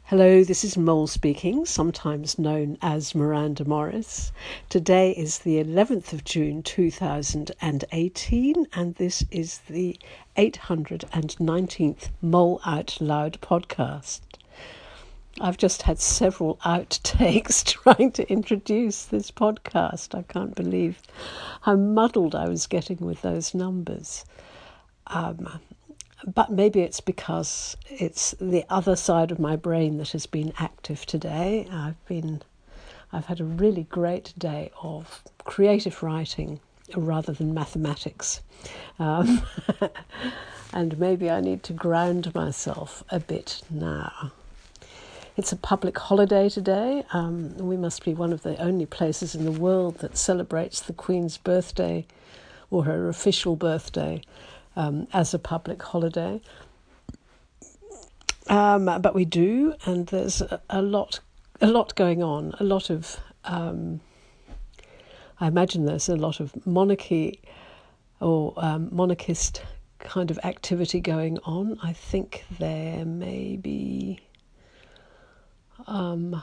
Hello, this is Mole speaking, sometimes known as Miranda Morris. Today is the 11th of June 2018, and this is the 819th Mole Out Loud podcast. I've just had several outtakes trying to introduce this podcast. I can't believe how muddled I was getting with those numbers. But maybe it's because it's the other side of my brain that has been active today. I've had a really great day of creative writing rather than mathematics. And maybe I need to ground myself a bit now. It's a public holiday today. We must be one of the only places in the world that celebrates the Queen's birthday or her official birthday as a public holiday. But we do, and there's a lot going on. A lot of, I imagine there's a lot of monarchy or monarchist kind of activity going on. I think there may be, I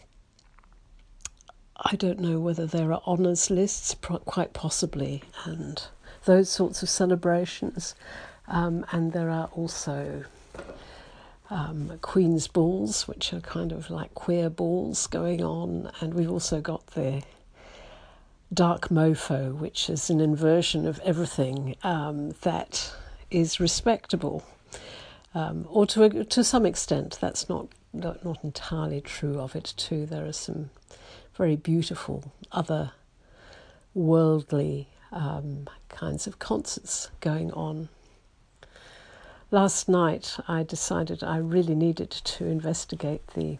don't know whether there are honours lists, quite possibly, and those sorts of celebrations. And there are also Queen's balls, which are kind of like queer balls going on. And we've also got the dark mofo, which is an inversion of everything that is respectable. Or to some extent, that's not entirely true of it too. There are some very beautiful other worldly kinds of concerts going on. Last night I decided I really needed to investigate the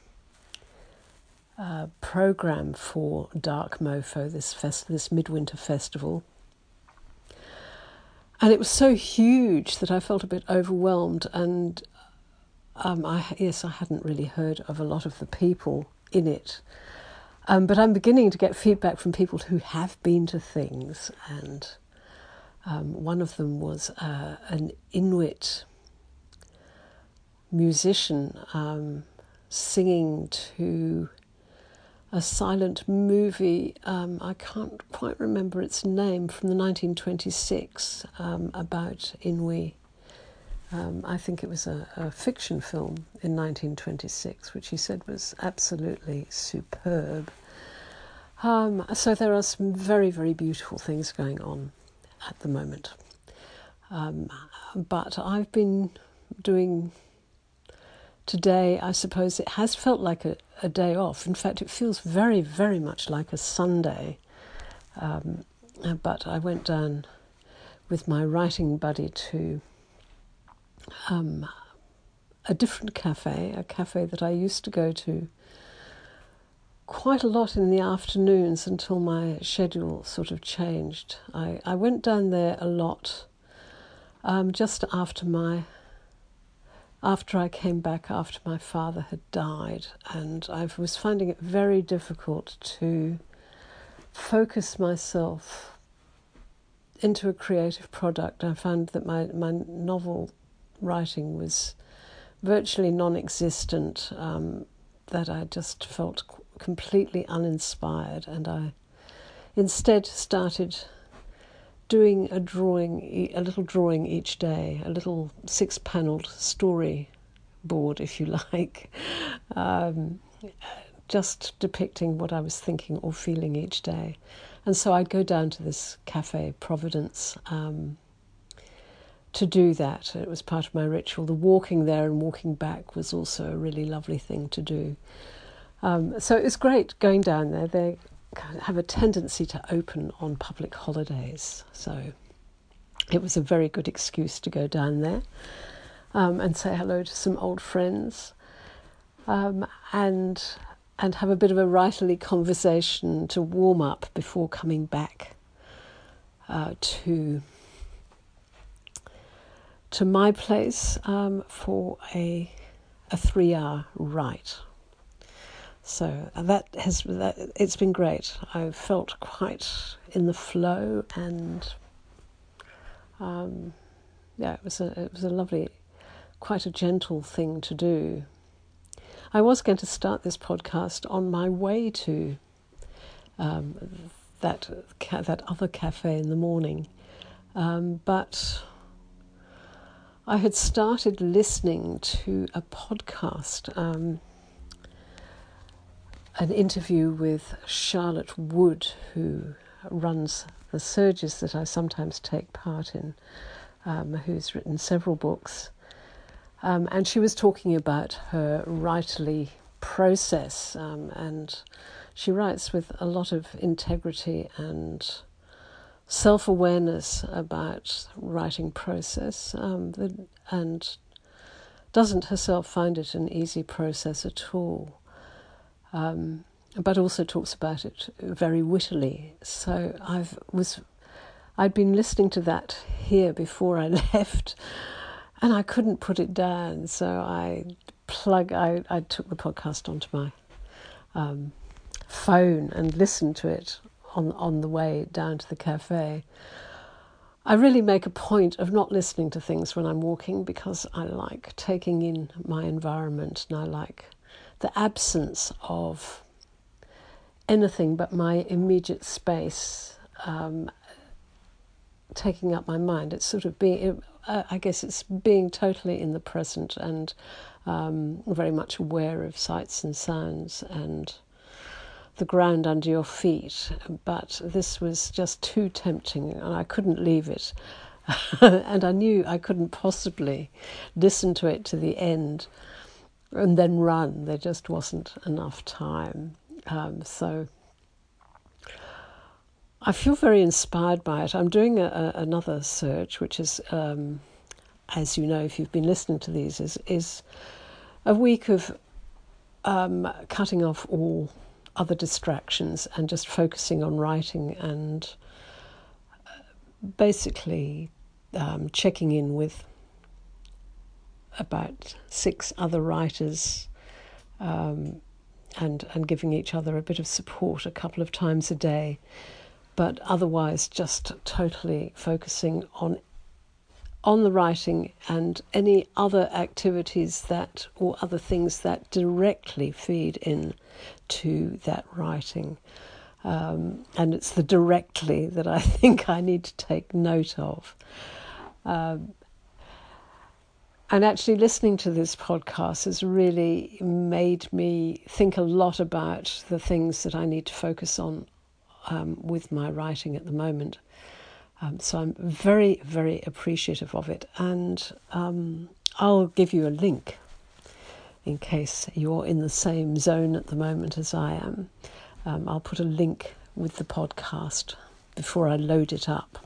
programme for Dark Mofo, this midwinter festival. And it was so huge that I felt a bit overwhelmed, and I hadn't really heard of a lot of the people in it. But I'm beginning to get feedback from people who have been to things, and one of them was an Inuit musician singing to a silent movie, I can't quite remember its name, from the 1926, about Inuit. I think it was a fiction film in 1926, which he said was absolutely superb. So there are some very, very beautiful things going on at the moment. But I've been doing today, I suppose it has felt like a day off. In fact, it feels very, very much like a Sunday. But I went down with my writing buddy to a different cafe, a cafe that I used to go to quite a lot in the afternoons until my schedule sort of changed. I went down there a lot just after I came back after my father had died, and I was finding it very difficult to focus myself into a creative product. I found that my novel writing was virtually non-existent, that I just felt completely uninspired, and I instead started doing a little drawing each day, a little 6-panelled story board, if you like, just depicting what I was thinking or feeling each day. And so I'd go down to this Cafe Providence to do that. It was part of my ritual. The walking there and walking back was also a really lovely thing to do. So it was great going down there. They kind of have a tendency to open on public holidays, so it was a very good excuse to go down there and say hello to some old friends, and have a bit of a writerly conversation to warm up before coming back to my place for a 3-hour write. So it's been great. I felt quite in the flow, and it was a lovely, quite a gentle thing to do. I was going to start this podcast on my way to that other cafe in the morning, but I had started listening to a podcast, an interview with Charlotte Wood, who runs the Surges that I sometimes take part in, who's written several books. And she was talking about her writerly process, and she writes with a lot of integrity and self-awareness about writing process, and doesn't herself find it an easy process at all. But also talks about it very wittily. So I'd been listening to that here before I left, and I couldn't put it down. So I took the podcast onto my phone and listened to it on the way down to the cafe. I really make a point of not listening to things when I'm walking, because I like taking in my environment, and I like the absence of anything but my immediate space taking up my mind. It's sort of I guess it's being totally in the present and very much aware of sights and sounds and the ground under your feet. But this was just too tempting, and I couldn't leave it. And I knew I couldn't possibly listen to it to the end and then run. There just wasn't enough time. So I feel very inspired by it. I'm doing another search, which is, as you know, if you've been listening to these, is a week of cutting off all other distractions and just focusing on writing, and basically checking in with about 6 other writers, and giving each other a bit of support a couple of times a day, but otherwise just totally focusing on the writing and any other activities or other things that directly feed in to that writing. And it's the directly that I think I need to take note of. And actually listening to this podcast has really made me think a lot about the things that I need to focus on with my writing at the moment. So I'm very, very appreciative of it. And I'll give you a link in case you're in the same zone at the moment as I am. I'll put a link with the podcast before I load it up.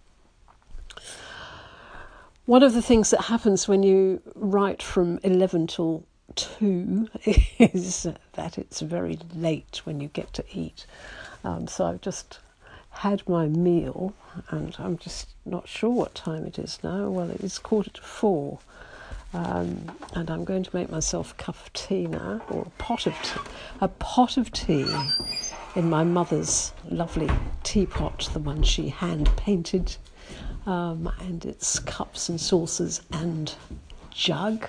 One of the things that happens when you write from 11 till 2 is that it's very late when you get to eat. So I've just had my meal, and I'm just not sure what time it is now. Well, it is 4:15, and I'm going to make myself a cup of tea now, or a pot of tea in my mother's lovely teapot, the one she hand painted, and it's cups and saucers and jug.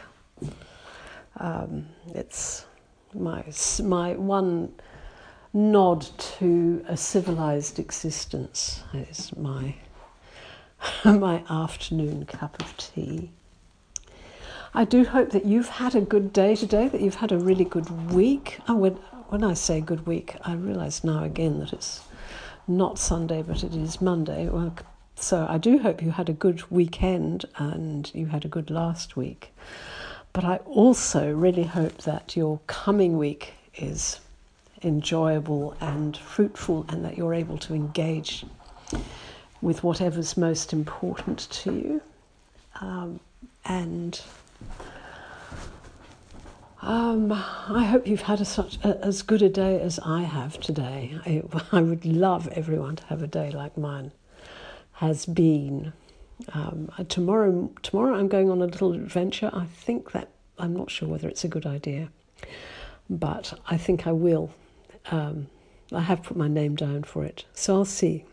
It's my one nod to a civilized existence. Is my afternoon cup of tea. I do hope that you've had a good day today, that you've had a really good week. When I say good week, I realise now again that it's not Sunday, but it is Monday. Well, so I do hope you had a good weekend and you had a good last week. But I also really hope that your coming week is enjoyable and fruitful, and that you're able to engage with whatever's most important to you. And I hope you've had as good a day as I have today. I would love everyone to have a day like mine has been. Tomorrow I'm going on a little adventure. I'm not sure whether it's a good idea, but I think I will. I have put my name down for it, so I'll see.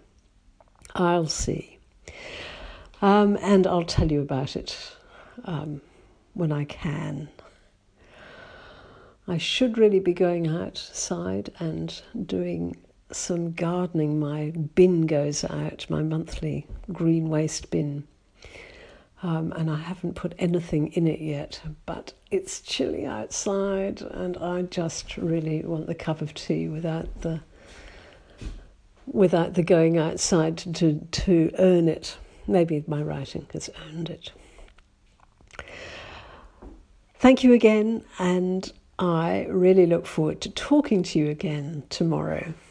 And I'll tell you about it when I can. I should really be going outside and doing some gardening. My bin goes out, my monthly green waste bin. And I haven't put anything in it yet, but it's chilly outside and I just really want the cup of tea without the going outside to earn it. Maybe my writing has earned it. Thank you again, and I really look forward to talking to you again tomorrow.